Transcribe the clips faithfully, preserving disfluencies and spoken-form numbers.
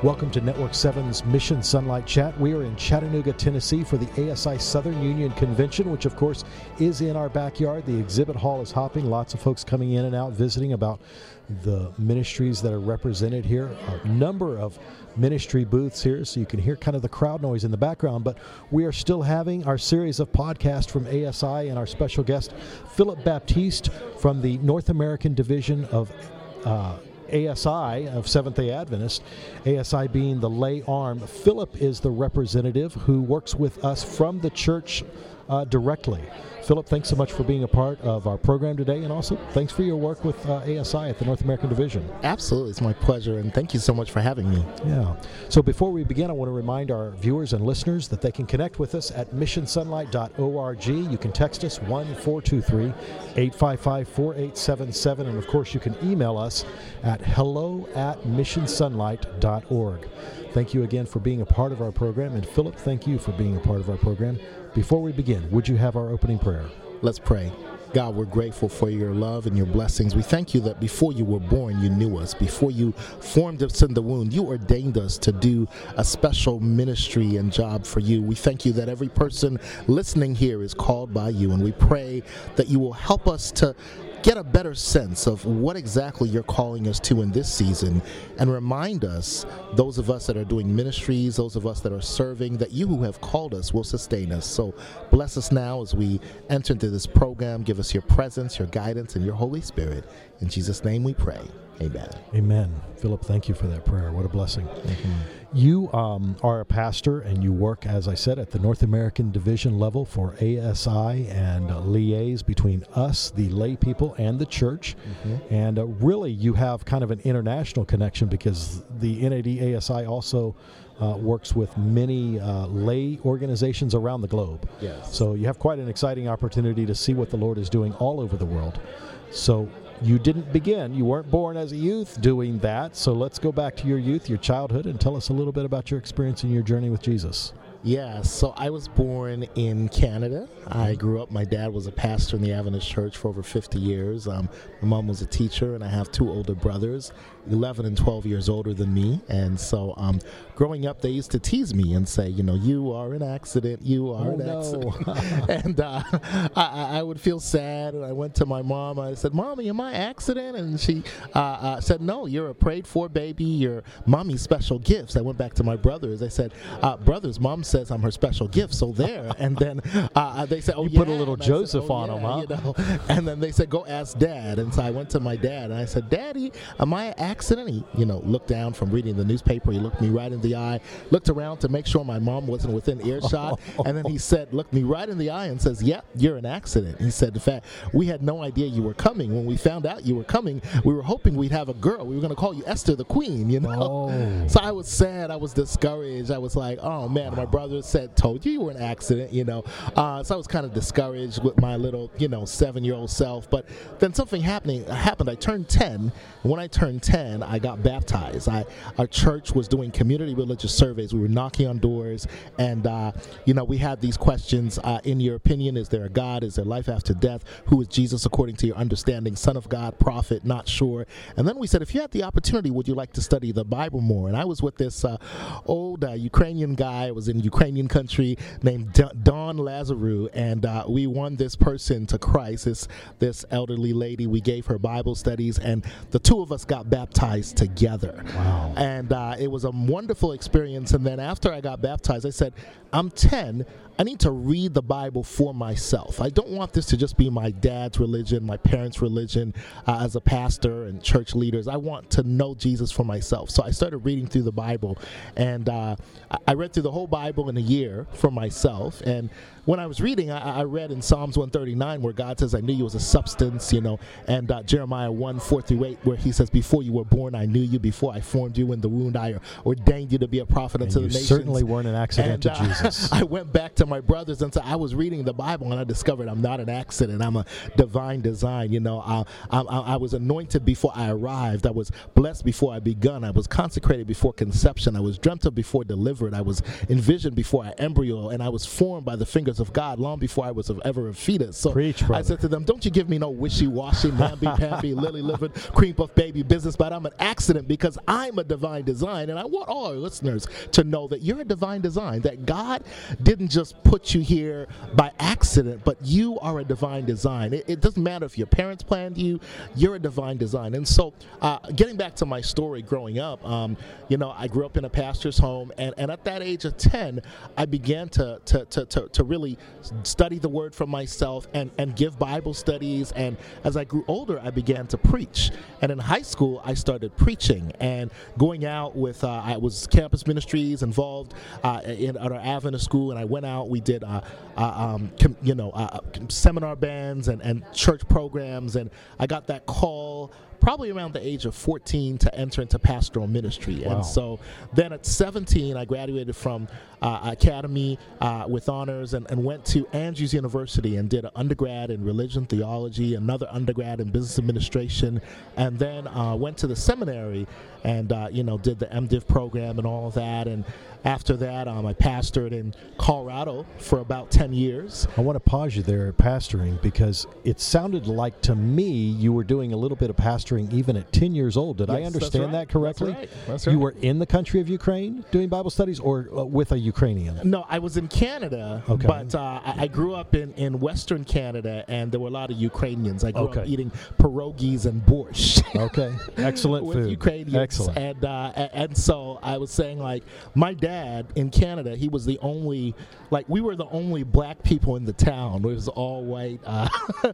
Welcome to Network seven's Mission Sunlight Chat. We are in Chattanooga, Tennessee for the A S I Southern Union Convention, which of course is in our backyard. The exhibit hall is hopping. Lots of folks coming in and out visiting about the ministries that are represented here. A number of ministry booths here, so you can hear kind of the crowd noise in the background. But we are still having our series of podcasts from A S I and our special guest, Philip Baptiste from the North American Division of uh, A S I of Seventh-day Adventist, A S I being the lay arm. Philip is the representative who works with us from the church uh, directly. Philip, thanks so much for being a part of our program today, and also thanks for your work with uh, A S I at the North American Division. Absolutely. It's my pleasure, and thank you so much for having me. Yeah. So before we begin, I want to remind our viewers and listeners that they can connect with us at mission sunlight dot org. You can text us one four two three, eight five five, four eight seven seven, and of course you can email us at hello at mission sunlight dot org. Thank you again for being a part of our program, and Philip, thank you for being a part of our program. Before we begin, would you have our opening prayer? Let's pray. God, we're grateful for your love and your blessings. We thank you that before you were born, you knew us. Before you formed us in the womb, you ordained us to do a special ministry and job for you. We thank you that every person listening here is called by you, and we pray that you will help us to get a better sense of what exactly you're calling us to in this season, and remind us, those of us that are doing ministries, those of us that are serving, that you who have called us will sustain us. So bless us now as we enter into this program. Give us your presence, your guidance, and your Holy Spirit. In Jesus' name we pray. Amen. Amen. Philip, thank you for that prayer. What a blessing. Mm-hmm. You um, are a pastor, and you work, as I said, at the North American Division level for A S I, and uh, liaise between us, the lay people, and the church. Mm-hmm. And uh, really, you have kind of an international connection, because the N A D A S I also uh, works with many uh, lay organizations around the globe. Yes. So you have quite an exciting opportunity to see what the Lord is doing all over the world. So you didn't begin, you weren't born as a youth doing that. So let's go back to your youth, your childhood, and tell us a little bit about your experience and your journey with Jesus. Yeah, so I was born in Canada. I grew up, my dad was a pastor in the Adventist Church for over fifty years. Um, my mom was a teacher, and I have two older brothers, eleven and twelve years older than me. And so um, growing up, they used to tease me and say, you know, you are an accident, you are oh, an no. accident. and uh, I, I would feel sad, and I went to my mom. I said, Mommy, am I an accident? And she uh, uh, said, no, you're a prayed-for baby. You're Mommy's special gifts. I went back to my brothers. I said, uh, brothers, Mom says I'm her special gift, so there. And then uh, they said, oh, you yeah. put a little and Joseph said, oh, on yeah, him, huh? You know? And then they said, go ask Dad. And so I went to my dad, and I said, Daddy, am I an accident? He, you know, looked down from reading the newspaper. He looked me right in the eye, looked around to make sure my mom wasn't within earshot, and then he said, looked me right in the eye and says, yep, yeah, you're an accident. He said, in fact, we had no idea you were coming. When we found out you were coming, we were hoping we'd have a girl. We were going to call you Esther the Queen, you know? Oh. So I was sad. I was discouraged. I was like, oh, man, wow. My brother said, told you you were an accident, you know? Uh, so I was kind of discouraged with my little, you know, seven-year-old self. But then something happening happened. I turned ten. When I turned ten, I got baptized. I, our church was doing community religious surveys. We were knocking on doors, and, uh, you know, we had these questions. Uh, in your opinion, is there a God? Is there life after death? Who is Jesus according to your understanding? Son of God, prophet, not sure. And then we said, if you had the opportunity, would you like to study the Bible more? And I was with this uh, old uh, Ukrainian guy. I was in Ukrainian country, named D- Don Lazarou, and uh, we won this person to Christ, this, this elderly lady. We gave her Bible studies, and the two of us got baptized together. Wow. And uh, it was a wonderful experience. And then after I got baptized, I said, I'm ten. I need to read the Bible for myself. I don't want this to just be my dad's religion, my parents' religion uh, as a pastor and church leaders. I want to know Jesus for myself. So I started reading through the Bible, and uh, I read through the whole Bible in a year for myself. And when I was reading, I, I read in Psalms one thirty-nine where God says, I knew you as a substance, you know, and uh, Jeremiah one, four through eight, where he says, before you were born, I knew you. Before I formed you in the womb, I ordained you to be a prophet unto the nations. You certainly weren't an accident and, to uh, Jesus. I went back to to my brothers, and so I was reading the Bible, and I discovered I'm not an accident. I'm a divine design. You know, I, I, I was anointed before I arrived. I was blessed before I begun. I was consecrated before conception. I was dreamt of before delivered. I was envisioned before I embryo, and I was formed by the fingers of God long before I was ever a fetus. So Preach, I said to them, don't you give me no wishy-washy, namby-pamby, lily-livered, cream puff baby business, but I'm an accident because I'm a divine design. And I want all our listeners to know that you're a divine design, that God didn't just put you here by accident, but you are a divine design. It, it doesn't matter if your parents planned you, you're a divine design. And so uh, getting back to my story growing up, um, you know, I grew up in a pastor's home, and, and at that age of ten, I began to, to, to, to, to really study the word for myself and, and give Bible studies. And as I grew older, I began to preach. And in high school, I started preaching and going out with, uh, I was campus ministries involved uh, in at our Adventist school, and I went out, we did, uh, uh, um, com, you know, uh, seminar bands and, and church programs, and I got that call probably around the age of fourteen to enter into pastoral ministry. Wow. And so then at seventeen, I graduated from uh, academy uh, with honors and, and went to Andrews University and did an undergrad in religion theology, another undergrad in business administration, and then uh, went to the seminary and, uh, you know, did the MDiv program and all of that. And after that, um, I pastored in Colorado for about ten years. I want to pause you there at pastoring, because it sounded like to me you were doing a little bit of pastoring even at ten years old. Did Yes, I understand that's right. that correctly? That's right. That's You right. were in the country of Ukraine doing Bible studies, or uh, with a Ukrainian? No, I was in Canada, Okay. but uh, I, I grew up in, in Western Canada, and there were a lot of Ukrainians. I grew Okay. up eating pierogies and borscht. Okay, excellent with food. Ukrainians. Excellent. And, uh, a- and so I was saying, like, my dad in Canada, he was the only, like, we were the only black people in the town. It was all white uh,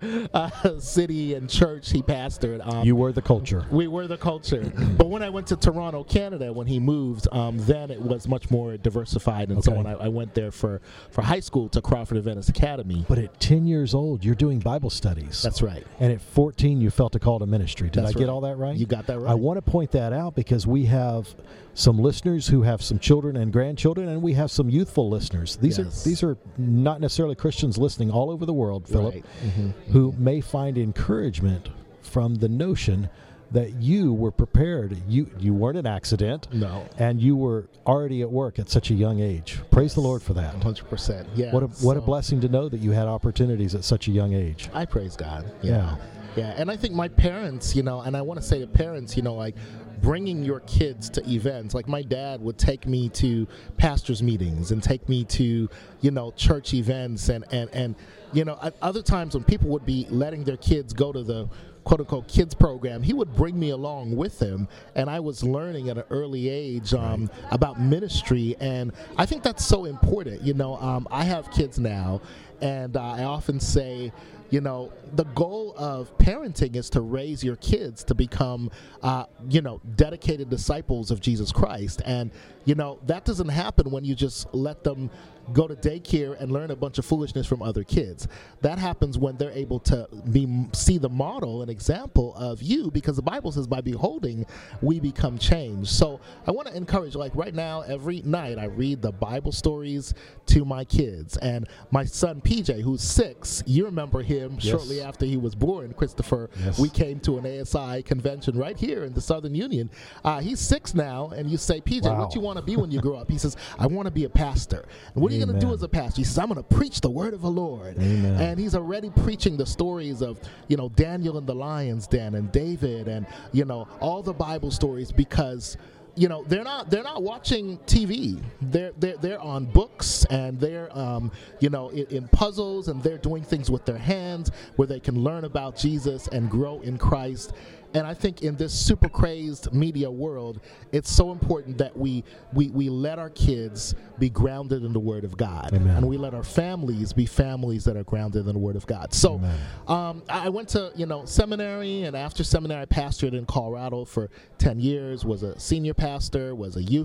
uh, city and church he pastored. Um, You were the culture. we were the culture. But when I went to Toronto, Canada, when he moved, um, then it was much more diversified. And so Okay. when I, I went there for, for high school to Crawford Adventist Academy. But at ten years old, you're doing Bible studies. That's right. And at fourteen, you felt a call to ministry. Did That's I get right. all that right? You got that right. I want to point that out because we have some listeners who have some children and grandchildren, and we have some youthful listeners. These Yes. are these are not necessarily Christians listening all over the world, Philip, Right. Mhm. who may find encouragement from the notion that you were prepared. You you weren't an accident. No. And you were already at work at such a young age. Praise the Lord for that. one hundred percent. Yeah. What a what a So- blessing to know that you had opportunities at such a young age. I praise God. Yeah. Yeah. Yeah. And I think my parents, you know, and I want to say to parents, you know, like bringing your kids to events. Like my dad would take me to pastors' meetings and take me to, you know, church events. And, and, and you know, at other times when people would be letting their kids go to the quote unquote kids program, he would bring me along with him, and I was learning at an early age um, about ministry. And I think that's so important. You know, um, I have kids now, and uh, I often say, you know, the goal of parenting is to raise your kids to become, uh, you know, dedicated disciples of Jesus Christ. And, you know, that doesn't happen when you just let them go to daycare and learn a bunch of foolishness from other kids. That happens when they're able to be see the model and example of you, because the Bible says by beholding we become changed. So I want to encourage, like right now, every night I read the Bible stories to my kids. And my son P J, who's six, you remember him Yes. shortly after he was born, Christopher. Yes. We came to an A S I convention right here in the Southern Union. Uh, he's six now, and you say, P J, Wow. what you want to be when you grow up? He says, I want to be a pastor. And what are you going to do Amen. as a pastor? He says, I'm going to preach the word of the Lord. Amen. And he's already preaching the stories of, you know, Daniel in the lion's den and David and, you know, all the Bible stories, because you know they're not they're not watching T V. They're they're they're on books, and they're um, you know in, in puzzles, and they're doing things with their hands where they can learn about Jesus and grow in Christ. And I think in this super crazed media world, it's so important that we we we let our kids be grounded in the Word of God. Amen. And we let our families be families that are grounded in the Word of God. So Amen. um, I went to you know seminary, and after seminary, I pastored in Colorado for ten years. Was a senior pastor, was a youth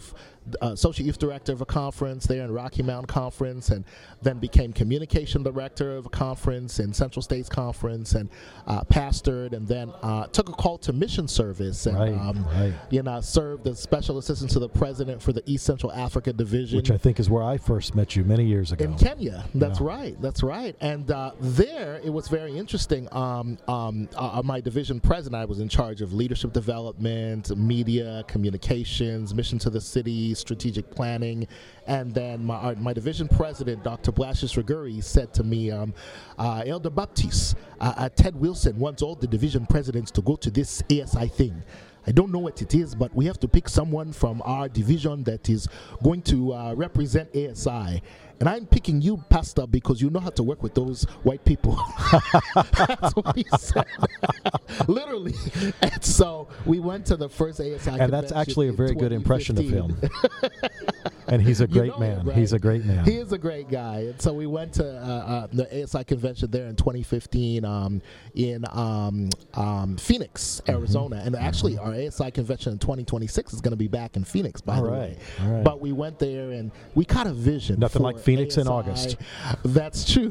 uh, associate youth director of a conference there in Rocky Mountain Conference, and then became communication director of a conference in Central States Conference, and uh, pastored, and then uh, took a call to mission service, and right, um, right. you know, served as special assistant to the president for the East Central Africa Division, which I think is where I first met you many years ago. in Kenya. That's Yeah. right. That's right. And uh, there, it was very interesting. Um, um, uh, my division president, I was in charge of leadership development, media, communications, mission to the city, strategic planning. And then my our, my division president, Doctor Blasius Riguri, said to me, um, uh, Elder Baptiste, uh, uh, Ted Wilson wants all the division presidents to go to this A S I thing. I don't know what it is, but we have to pick someone from our division that is going to uh, represent A S I. And I'm picking you, Pastor, because you know how to work with those white people. That's what he said. Literally. And so we went to the first A S I And that's actually a very good impression of him. And he's a great you know man. Him, right? He's a great man. He is a great guy. And so we went to uh, uh, the A S I convention there in twenty fifteen um, in um, um, Phoenix, Arizona. Mm-hmm. And actually, our A S I convention in twenty twenty-six is going to be back in Phoenix, by All the right. way. All right. But we went there and we caught a vision. Nothing for like Phoenix A S I. in August. That's true.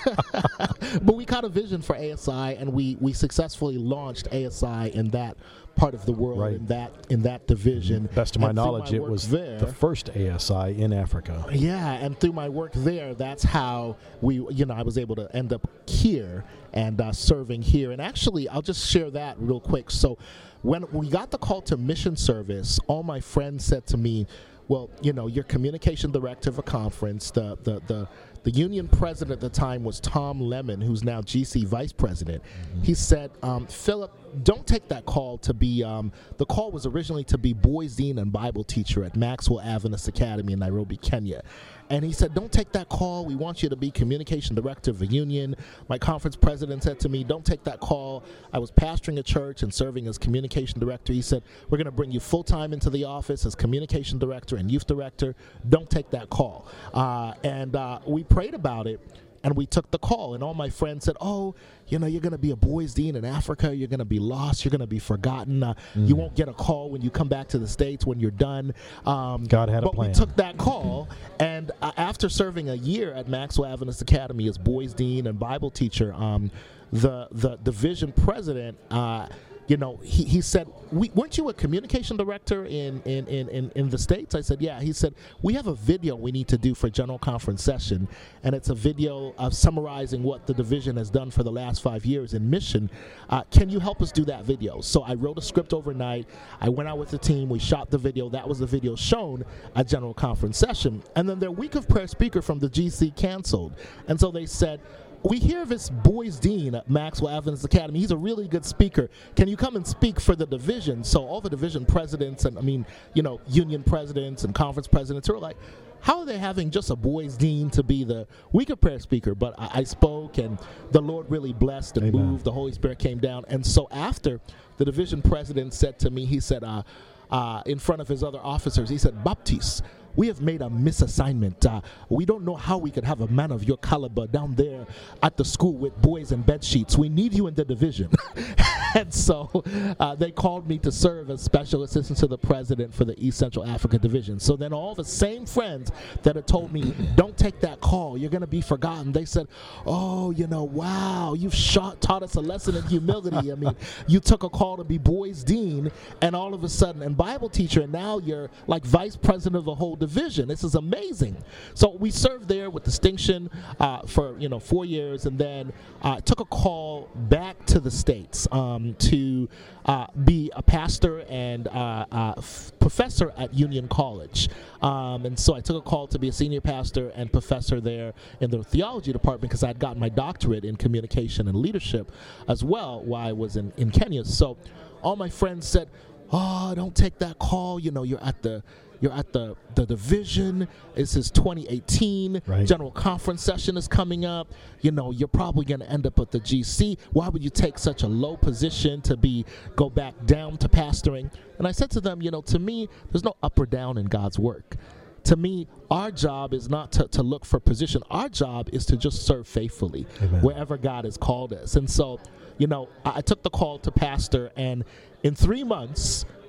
But we caught a vision for A S I, and we, we successfully launched A S I in that part of the world, Right. in that in that division. Best of my And through knowledge, my it work was there, the first A S I in Africa. yeah, and through my work there, that's how we, you know, I was able to end up here and uh, serving here. And actually, I'll just share that real quick. So when we got the call to mission service, all my friends said to me, well, you know, you're communication director of a conference. The the the The union president at the time was Tom Lemon, who's now G C vice president. Mm-hmm. He said, um, Philip, don't take that call to be, um, the call was originally to be boys dean and Bible teacher at Maxwell Adventist Academy in Nairobi, Kenya. And he said, don't take that call. We want you to be communication director of a union. My conference president said to me, don't take that call. I was pastoring a church and serving as communication director. He said, we're going to bring you full-time into the office as communication director and youth director. Don't take that call. Uh, and uh, we prayed about it. And we took the call, and all my friends said, oh, you know, you're going to be a boys dean in Africa. You're going to be lost. You're going to be forgotten. Uh, mm. You won't get a call when you come back to the States when you're done. Um, God had a but plan. But we took that call, and uh, after serving a year at Maxwell Adventist Academy as boys dean and Bible teacher, um, the, the division president, uh, you know, he, he said, we, weren't you a communication director in, in, in, in, in the States? I said, yeah. He said, we have a video we need to do for general conference session, and it's a video of summarizing what the division has done for the last five years in mission. Uh, can you help us do that video? So I wrote a script overnight. I went out with the team. We shot the video. That was the video shown at general conference session. And then their week of prayer speaker from the G C canceled. And so they said, we hear of this boys dean at Maxwell Adventist Academy. He's a really good speaker. Can you come and speak for the division? So all the division presidents and, I mean, you know, union presidents and conference presidents were like, how are they having just a boys dean to be the week of prayer speaker? But I, I spoke, and the Lord really blessed and Amen. moved. The Holy Spirit came down. And so after, the division president said to me, he said, uh, uh, in front of his other officers, he said, Baptiste, we have made a misassignment. Uh, we don't know how we could have a man of your caliber down there at the school with boys and bed sheets. We need you in the division. And so uh, they called me to serve as special assistant to the president for the East Central Africa Division. So then all the same friends that had told me, don't take that call, you're going to be forgotten, they said, oh, you know, wow, you've shot, taught us a lesson in humility. I mean, you took a call to be boys dean, and all of a sudden, and Bible teacher, and now you're like vice president of the whole division. This is amazing. So we served there with distinction uh, for, you know, four years, and then uh, took a call back to the States um, to uh, be a pastor and uh, uh, f- professor at Union College. Um, and so I took a call to be a senior pastor and professor there in the theology department, because I had gotten my doctorate in communication and leadership as well while I was in, in Kenya. So all my friends said, oh, don't take that call. You know, you're at the You're at the, the division. This is twenty eighteen. Right. General conference session is coming up. You know, you're probably going to end up at the G C. Why would you take such a low position to be go back down to pastoring? And I said to them, you know, to me, there's no up or down in God's work. To me, our job is not to, to look for position. Our job is to just serve faithfully. Amen. Wherever God has called us. And so, you know, I, I took the call to pastor, and in three months,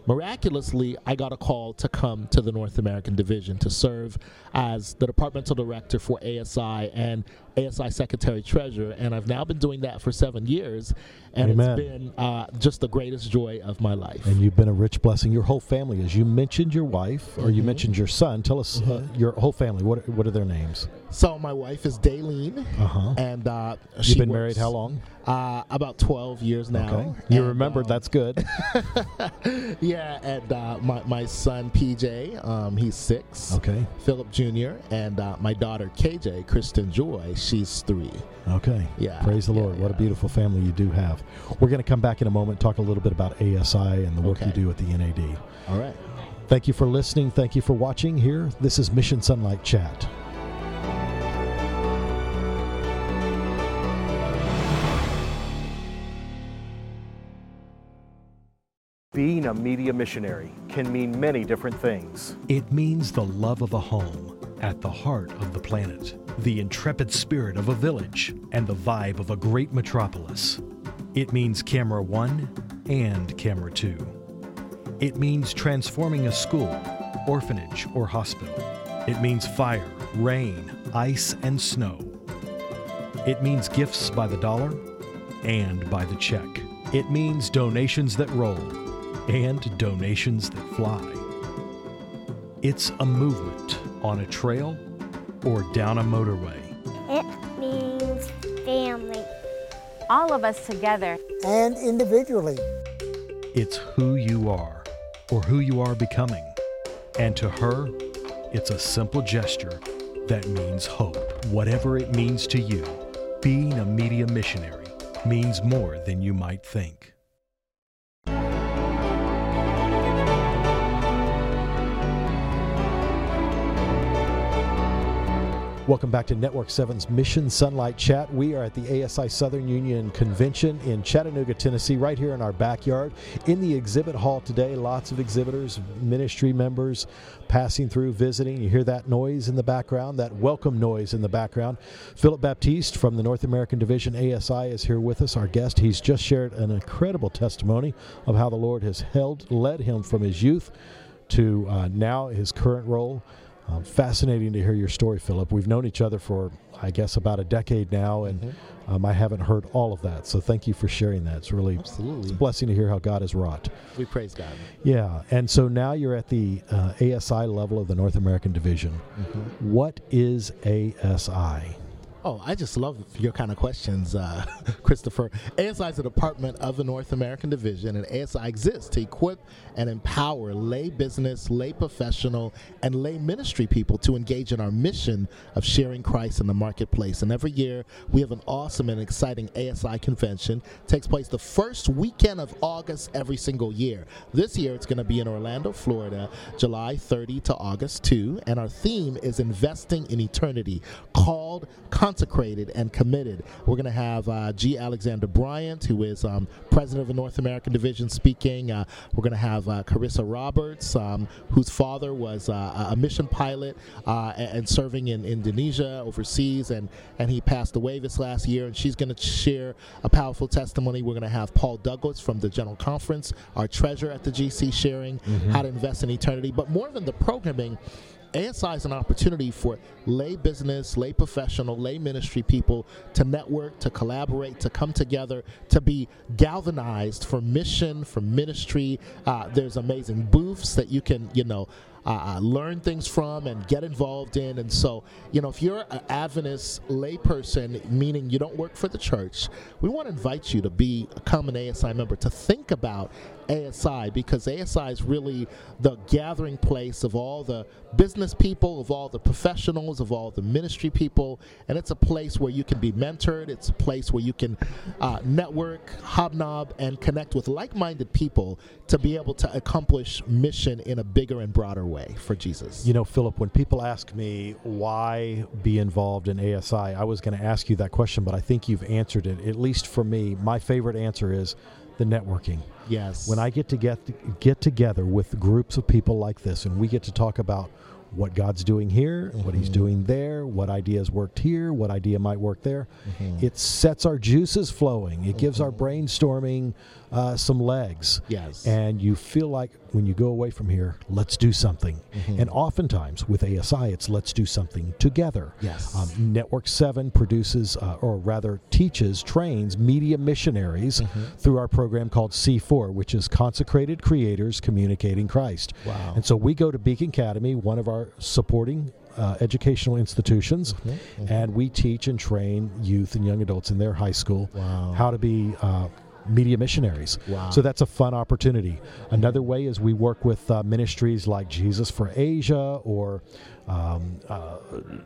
miraculously, I got a call to come to the North American Division to serve as the departmental director for A S I and A S I Secretary Treasurer, and I've now been doing that for seven years, and Amen. It's been uh, just the greatest joy of my life. And you've been a rich blessing. Your whole family, as you mentioned your wife, or mm-hmm. you mentioned your son. Tell us mm-hmm. uh, your whole family. What what are their names? So my wife is Daylene, uh-huh. and uh, you've she been works, married how long? Uh, about twelve years now. Okay, you and, remembered. Um, that's good. Yeah, and uh, my my son P J, um, he's six. Okay. Philip Junior and uh, my daughter K J, Kristen Joy, she's three. Okay. Yeah. Praise the yeah, Lord. yeah. What a beautiful family you do have. We're going to come back in a moment, talk a little bit about A S I and the work Okay. you do at the N A D. All right. Thank you for listening. Thank you for watching here. This is Mission Sunlight Chat. Being a media missionary can mean many different things. It means the love of a home at the heart of the planet, the intrepid spirit of a village, and the vibe of a great metropolis. It means camera one and camera two. It means transforming a school, orphanage, or hospital. It means fire, rain, ice, and snow. It means gifts by the dollar and by the check. It means donations that roll and donations that fly. It's a movement on a trail or down a motorway. It means family. All of us together. And individually. It's who you are or who you are becoming. And to her, it's a simple gesture that means hope. Whatever it means to you, being a media missionary means more than you might think. Welcome back to Network seven's Mission Sunlight Chat. We are at the A S I Southern Union Convention in Chattanooga, Tennessee, right here in our backyard. In the exhibit hall today, lots of exhibitors, ministry members passing through, visiting. You hear that noise in the background, that welcome noise in the background. Philip Baptiste from the North American Division A S I is here with us, our guest. He's just shared an incredible testimony of how the Lord has held, led him from his youth to uh, now his current role. Um, fascinating to hear your story, Philip. We've known each other for, I guess, about a decade now, and mm-hmm. um, I haven't heard all of that. So thank you for sharing that. It's really Absolutely. It's a blessing to hear how God has wrought. We praise God. Yeah, and so now you're at the uh, A S I level of the North American Division. Mm-hmm. What is A S I? Oh, I just love your kind of questions, uh, Christopher. A S I is a department of the North American Division, and A S I exists to equip and empower lay business, lay professional, and lay ministry people to engage in our mission of sharing Christ in the marketplace. And every year, we have an awesome and exciting A S I convention. It takes place the first weekend of August every single year. This year, it's going to be in Orlando, Florida, July thirtieth to August second, and our theme is Investing in Eternity, called Consecrated and Committed. We're going to have uh, G. Alexander Bryant, who is um, president of the North American Division, speaking. Uh, we're going to have uh, Carissa Roberts, um, whose father was uh, a mission pilot uh, and serving in Indonesia overseas, and, and he passed away this last year, and she's going to share a powerful testimony. We're going to have Paul Douglas from the General Conference, our treasurer at the G C, sharing mm-hmm. how to invest in eternity. But more than the programming, A S I is an opportunity for lay business, lay professional, lay ministry people to network, to collaborate, to come together, to be galvanized for mission, for ministry. Uh, there's amazing booths that you can, you know, Uh, uh, learn things from and get involved in. And so, you know, if you're an Adventist layperson, meaning you don't work for the church, we want to invite you to become an A S I member, to think about A S I, because A S I is really the gathering place of all the business people, of all the professionals, of all the ministry people, and it's a place where you can be mentored. It's a place where you can uh, network, hobnob, and connect with like-minded people to be able to accomplish mission in a bigger and broader way for Jesus. You know, Philip, when people ask me why be involved in A S I, I was going to ask you that question, but I think you've answered it. At least for me, my favorite answer is the networking. Yes. When I get to get get together with groups of people like this, and we get to talk about what God's doing here, mm-hmm. what he's doing there, what ideas worked here, what idea might work there, mm-hmm. it sets our juices flowing. It mm-hmm. gives our brainstorming uh, some legs. Yes. And you feel like when you go away from here, let's do something. Mm-hmm. And oftentimes with A S I, it's let's do something together. Yes. Um, Network seven produces, uh, or rather teaches, trains media missionaries mm-hmm. through our program called C four, which is Consecrated Creators Communicating Christ. Wow. And so we go to Beacon Academy, one of our supporting Uh, educational institutions, mm-hmm, mm-hmm. and we teach and train youth and young adults in their high school wow. how to be uh, media missionaries. Wow. So that's a fun opportunity. Another way is we work with uh, ministries like Jesus for Asia or um, uh,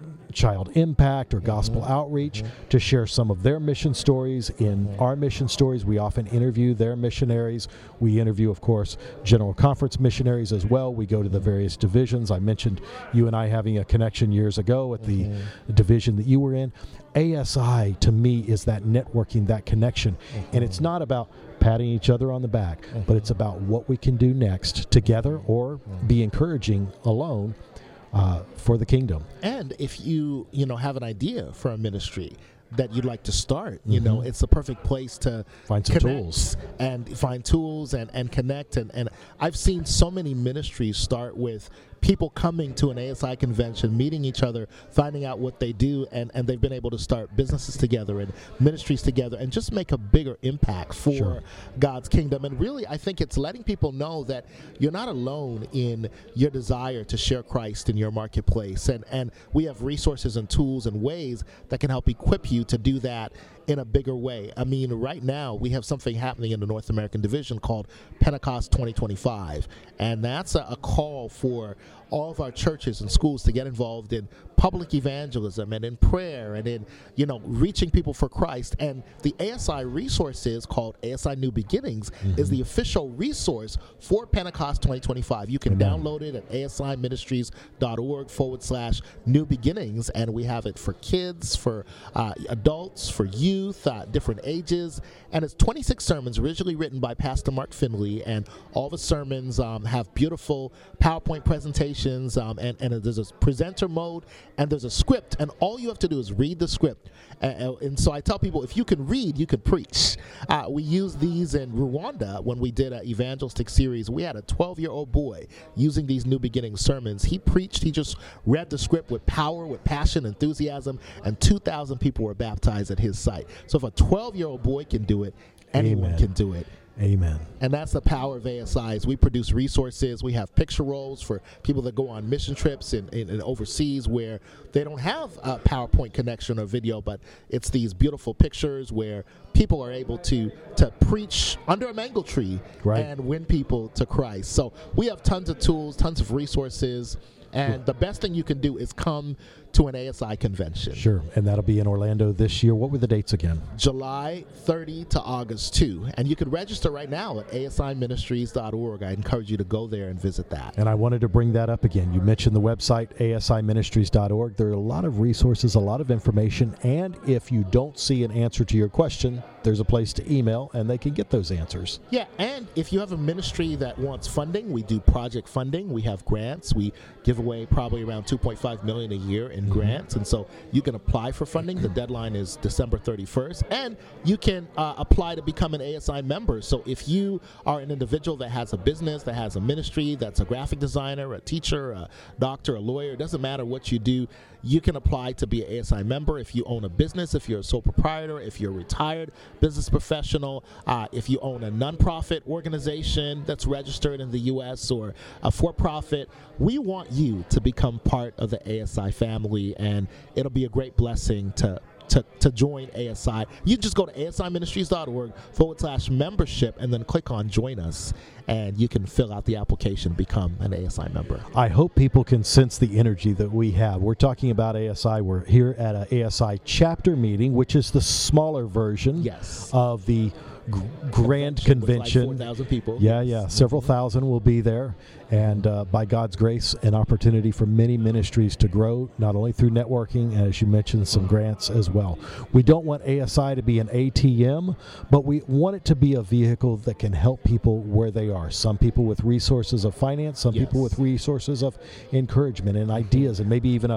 Child Impact or Gospel mm-hmm. Outreach mm-hmm. to share some of their mission stories. In mm-hmm. our mission stories, we often interview their missionaries. We interview, of course, General Conference missionaries as well. We go to the various divisions. I mentioned you and I having a connection years ago at the mm-hmm. division that you were in. A S I, to me, is that networking, that connection. Mm-hmm. And it's not about patting each other on the back, mm-hmm. but it's about what we can do next together or mm-hmm. be encouraging alone uh, for the kingdom. And if you, you know, have an idea for a ministry that you'd like to start, you mm-hmm. know, it's the perfect place to find some connect tools and find tools and, and connect. And, and I've seen so many ministries start with people coming to an A S I convention, meeting each other, finding out what they do, and, and they've been able to start businesses together and ministries together and just make a bigger impact for sure. God's kingdom. And really, I think it's letting people know that you're not alone in your desire to share Christ in your marketplace. And, and we have resources and tools and ways that can help equip you to do that in a bigger way. I mean, right now we have something happening in the North American division called Pentecost twenty twenty-five, and that's a, a call for all of our churches and schools to get involved in public evangelism and in prayer and in, you know, reaching people for Christ. And the A S I resources called A S I New Beginnings mm-hmm. is the official resource for Pentecost twenty twenty-five. You can Amen. download it at asiministries.org forward slash new beginnings, and we have it for kids, for uh, adults, for youth, uh, different ages, and it's twenty-six sermons originally written by Pastor Mark Finley, and all the sermons um, have beautiful PowerPoint presentations, um, and, and there's a presenter mode, and there's a script, and all you have to do is read the script. Uh, and so I tell people, if you can read, you can preach. Uh, we used these in Rwanda when we did an evangelistic series. We had a twelve-year-old boy using these New Beginnings sermons. He preached. He just read the script with power, with passion, enthusiasm, and two thousand people were baptized at his site. So if a twelve-year-old boy can do it, anyone Amen. can do it. Amen. And that's the power of A S I. Is we produce resources. We have picture rolls for people that go on mission trips in, in, in overseas where they don't have a PowerPoint connection or video, but it's these beautiful pictures where people are able to to preach under a mango tree right. and win people to Christ. So we have tons of tools, tons of resources, and the best thing you can do is come to an A S I convention. Sure, and that'll be in Orlando this year. What were the dates again? July thirtieth to August second. And you can register right now at A S I ministries dot org. I encourage you to go there and visit that. And I wanted to bring that up again. You mentioned the website, A S I ministries dot org. There are a lot of resources, a lot of information, and if you don't see an answer to your question, there's a place to email, and they can get those answers. Yeah, and if you have a ministry that wants funding, we do project funding. We have grants. We give away probably around two point five million dollars a year in grants, and so you can apply for funding. The deadline is December thirty-first, and you can uh, apply to become an A S I member. So if you are an individual that has a business, that has a ministry, that's a graphic designer, a teacher, a doctor, a lawyer, it doesn't matter what you do, you can apply to be an A S I member. If you own a business, if you're a sole proprietor, if you're a retired business professional, uh, if you own a nonprofit organization that's registered in the U S or a for-profit, we want you to become part of the A S I family, and it'll be a great blessing to To, to join A S I. You just go to A S I ministries dot org forward slash membership and then click on join us, and you can fill out the application, become an A S I member. I hope people can sense the energy that we have. We're talking about A S I. We're here at a A S I chapter meeting, which is the smaller version yes. of the g- grand convention. Like four thousand people. Yeah, yeah. Several mm-hmm. thousand will be there. And uh, by God's grace, an opportunity for many ministries to grow, not only through networking, and as you mentioned, some grants as well. We don't want A S I to be an A T M, but we want it to be a vehicle that can help people where they are. Some people with resources of finance, some yes. people with resources of encouragement and ideas, and maybe even a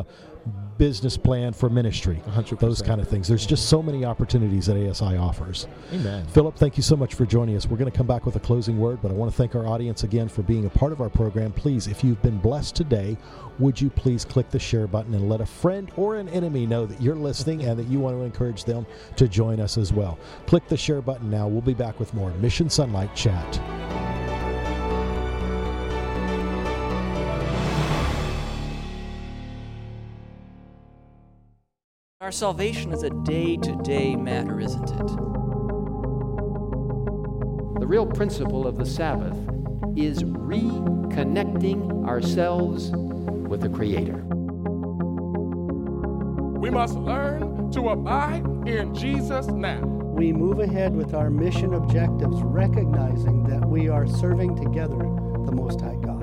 business plan for ministry, one hundred percent. those kind of things. There's just so many opportunities that A S I offers. Amen. Philip, thank you so much for joining us. We're going to come back with a closing word, but I want to thank our audience again for being a part of our program. Please, if you've been blessed today, would you please click the share button and let a friend or an enemy know that you're listening and that you want to encourage them to join us as well. Click the share button now. We'll be back with more Mission Sunlight Chat. Our salvation is a day-to-day matter, isn't it? The real principle of the Sabbath is reconnecting ourselves with the Creator. We must learn to abide in Jesus now. We move ahead with our mission objectives, recognizing that we are serving together the Most High God.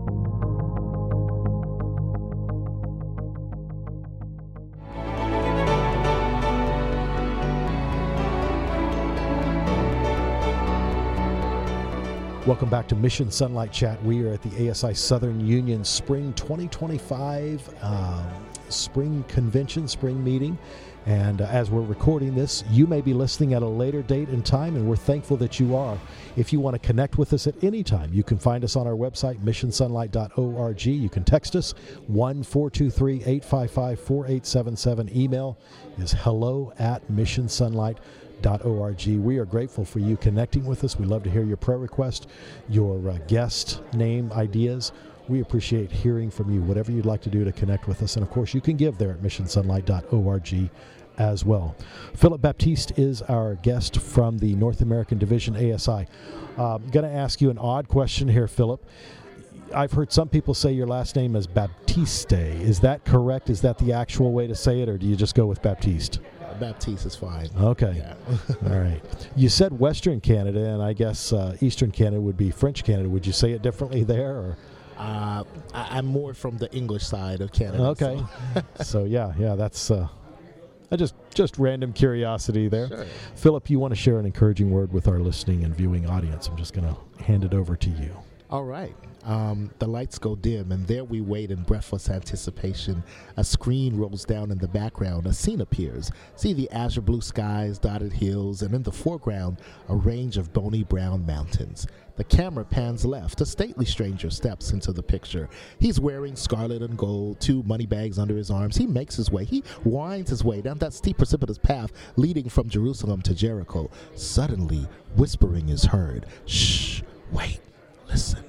Welcome back to Mission Sunlight Chat. We are at the A S I Southern Union Spring twenty twenty-five um, Spring Convention, Spring Meeting. And uh, as we're recording this, you may be listening at a later date and time, and we're thankful that you are. If you want to connect with us at any time, you can find us on our website, mission sunlight dot org. You can text us, one four two three, eight five five, four eight seven seven. Email is hello at mission sunlight dot org. We are grateful for you connecting with us. We love to hear your prayer request, your uh, guest name ideas. We appreciate hearing from you, whatever you'd like to do to connect with us. And of course, you can give there at mission sunlight dot org as well. Philip Baptiste is our guest from the North American Division A S I. Uh, I'm going to ask you an odd question here, Philip. I've heard some people say your last name is Baptiste. Is that correct? Is that the actual way to say it, or do you just go with Baptiste? Baptiste is fine. Okay. Yeah. All right. You said Western Canada, and I guess uh, Eastern Canada would be French Canada. Would you say it differently there? Or? Uh, I, I'm more from the English side of Canada. Okay. So, so yeah, yeah, that's uh, I just just random curiosity there. Sure. Philip, you want to share an encouraging word with our listening and viewing audience? I'm just going to hand it over to you. All right. Um, the lights go dim, and there we wait in breathless anticipation. A screen rolls down in the background. A scene appears. See the azure blue skies, dotted hills, and in the foreground, a range of bony brown mountains. The camera pans left. A stately stranger steps into the picture. He's wearing scarlet and gold, two money bags under his arms. He makes his way. He winds his way down that steep, precipitous path leading from Jerusalem to Jericho. Suddenly, whispering is heard. Shh, wait, listen.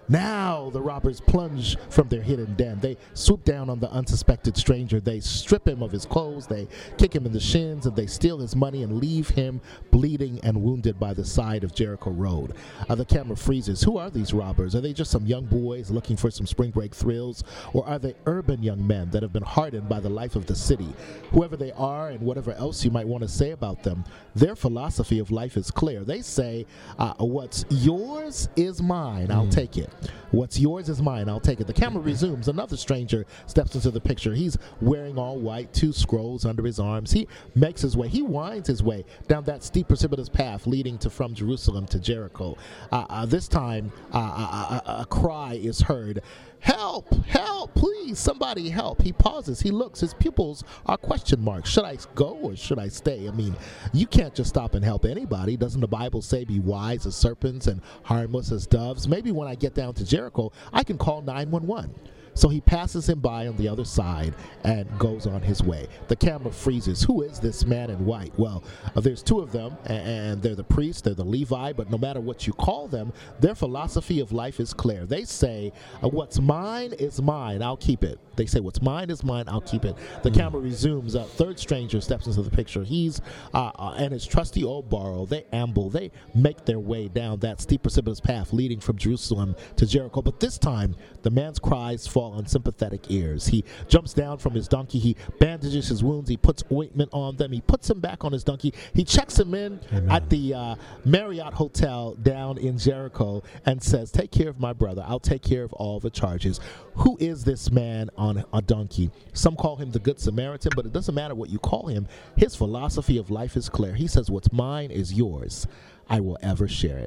Now the robbers plunge from their hidden den. They swoop down on the unsuspected stranger. They strip him of his clothes. They kick him in the shins, and they steal his money and leave him bleeding and wounded by the side of Jericho Road. Uh, the camera freezes. Who are these robbers? Are they just some young boys looking for some spring break thrills? Or are they urban young men that have been hardened by the life of the city? Whoever they are and whatever else you might want to say about them, their philosophy of life is clear. They say, uh, what's yours is mine. I'll mm. take it. What's yours is mine. I'll take it. The camera resumes. Another stranger steps into the picture. He's wearing all white, two scrolls under his arms. He makes his way. He winds his way down that steep, precipitous path leading to from Jerusalem to Jericho. Uh, uh, this time, uh, a, a, a cry is heard. Help! Help! Please, somebody help. He pauses. He looks. His pupils are question marks. Should I go or should I stay? I mean, you can't just stop and help anybody. Doesn't the Bible say be wise as serpents and harmless as doves? Maybe when I get down to Jericho, I can call nine one one. So he passes him by on the other side and goes on his way. The camera freezes. Who is this man in white? Well, uh, there's two of them, and they're the priest, they're the Levi, but no matter what you call them, their philosophy of life is clear. They say, uh, what's mine is mine, I'll keep it. They say, what's mine is mine, I'll keep it. The mm. camera resumes. A third stranger steps into the picture. He's uh, uh, and his trusty old borrow. They amble. They make their way down that steep, precipitous path leading from Jerusalem to Jericho. But this time, the man's cries fall on sympathetic ears. He jumps down from his donkey. He bandages his wounds. He puts ointment on them. He puts him back on his donkey. He checks him in Amen. at the uh, Marriott Hotel down in Jericho and says, take care of my brother. I'll take care of all the charges. Who is this man on a donkey? Some call him the Good Samaritan, but it doesn't matter what you call him. His philosophy of life is clear. He says, what's mine is yours. I will ever share it.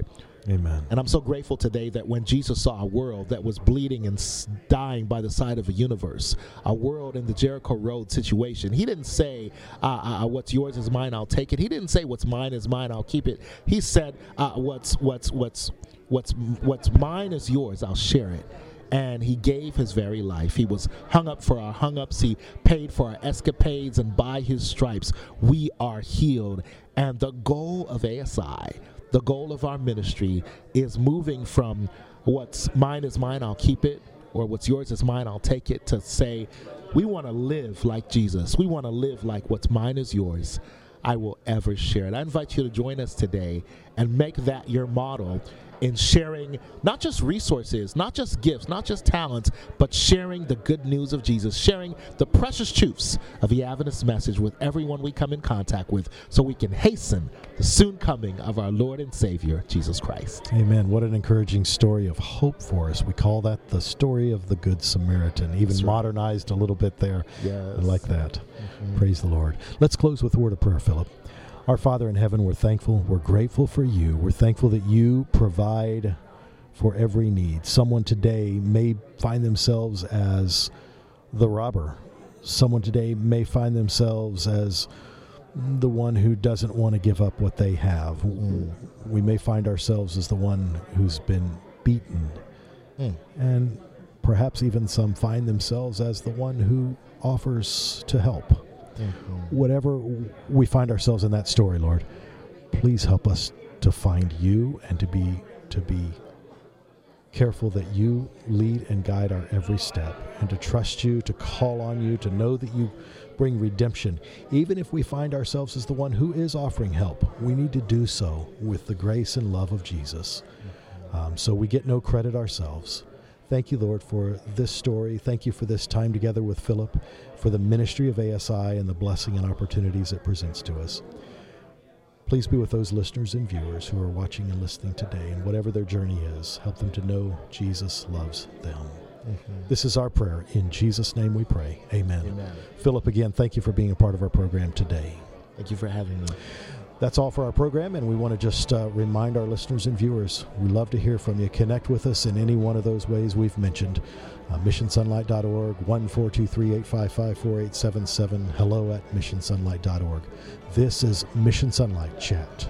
Amen. And I'm so grateful today that when Jesus saw a world that was bleeding and dying by the side of a universe, a world in the Jericho Road situation, he didn't say, uh, uh, what's yours is mine, I'll take it. He didn't say, what's mine is mine, I'll keep it. He said, uh, what's what's what's what's what's mine is yours, I'll share it. And he gave his very life. He was hung up for our hung-ups. He paid for our escapades, and by his stripes, we are healed. And the goal of A S I, the goal of our ministry, is moving from what's mine is mine, I'll keep it, or what's yours is mine, I'll take it, to say, we want to live like Jesus. We want to live like what's mine is yours, I will ever share it. I invite you to join us today and make that your model in sharing not just resources, not just gifts, not just talents, but sharing the good news of Jesus, sharing the precious truths of the Adventist message with everyone we come in contact with, so we can hasten the soon coming of our Lord and Savior, Jesus Christ. Amen. What an encouraging story of hope for us. We call that the story of the Good Samaritan, even That's right. modernized a little bit there. Yes. I like that. Mm-hmm. Praise the Lord. Let's close with a word of prayer, Philip. Our Father in heaven, we're thankful. We're grateful for you. We're thankful that you provide for every need. Someone today may find themselves as the robber. Someone today may find themselves as the one who doesn't want to give up what they have. Mm. We may find ourselves as the one who's been beaten. Mm. And perhaps even some find themselves as the one who offers to help. Mm-hmm. Whatever we find ourselves in that story, Lord, please help us to find you and to be to be careful that you lead and guide our every step, and to trust you, to call on you, to know that you bring redemption. Even if we find ourselves as the one who is offering help, we need to do so with the grace and love of Jesus. Mm-hmm. Um, so we get no credit ourselves. Thank you, Lord, for this story. Thank you for this time together with Philip, for the ministry of A S I and the blessing and opportunities it presents to us. Please be with those listeners and viewers who are watching and listening today, and whatever their journey is, help them to know Jesus loves them. Mm-hmm. This is our prayer. In Jesus' name we pray. Amen. Amen. Philip, again, thank you for being a part of our program today. Thank you for having me. That's all for our program, and we want to just uh, remind our listeners and viewers, we love to hear from you. Connect with us in any one of those ways we've mentioned. Uh, mission sunlight dot org, one four two three, eight five five, four eight seven seven, hello at mission sunlight dot org. This is Mission Sunlight Chat.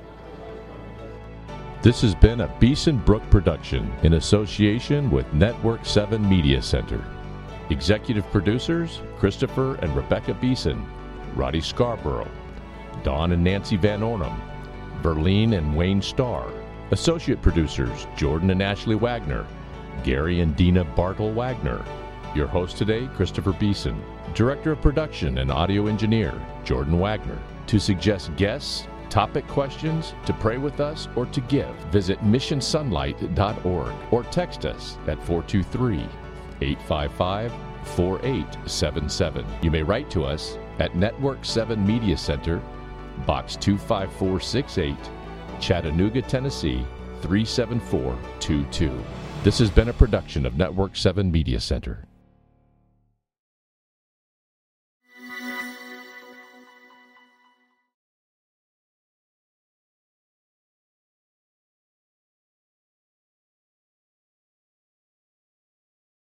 This has been a Beeson Brook production in association with Network seven Media Center. Executive producers, Christopher and Rebecca Beeson, Roddy Scarborough, Don and Nancy Van Ornum, Verlene and Wayne Starr. Associate producers, Jordan and Ashley Wagner, Gary and Dina Bartle Wagner. Your host today, Christopher Beeson. Director of Production and Audio Engineer, Jordan Wagner. To suggest guests, topic questions, to pray with us, or to give, visit mission sunlight dot org or text us at four two three, eight five five, four eight seven seven. You may write to us at Network seven Media Center, Box two five four six eight, Chattanooga, Tennessee, three seven four two two. This has been a production of Network seven Media Center.